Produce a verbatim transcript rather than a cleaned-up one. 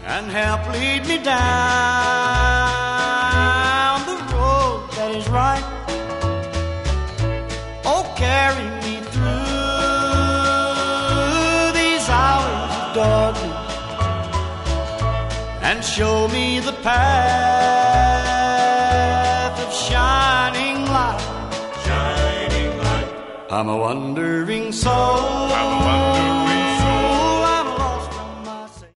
and help lead me down the road that is right. Oh, carry me through these hours of darkness and show me the path of shining light. Shining light. I'm a wandering soul. I'm a wandering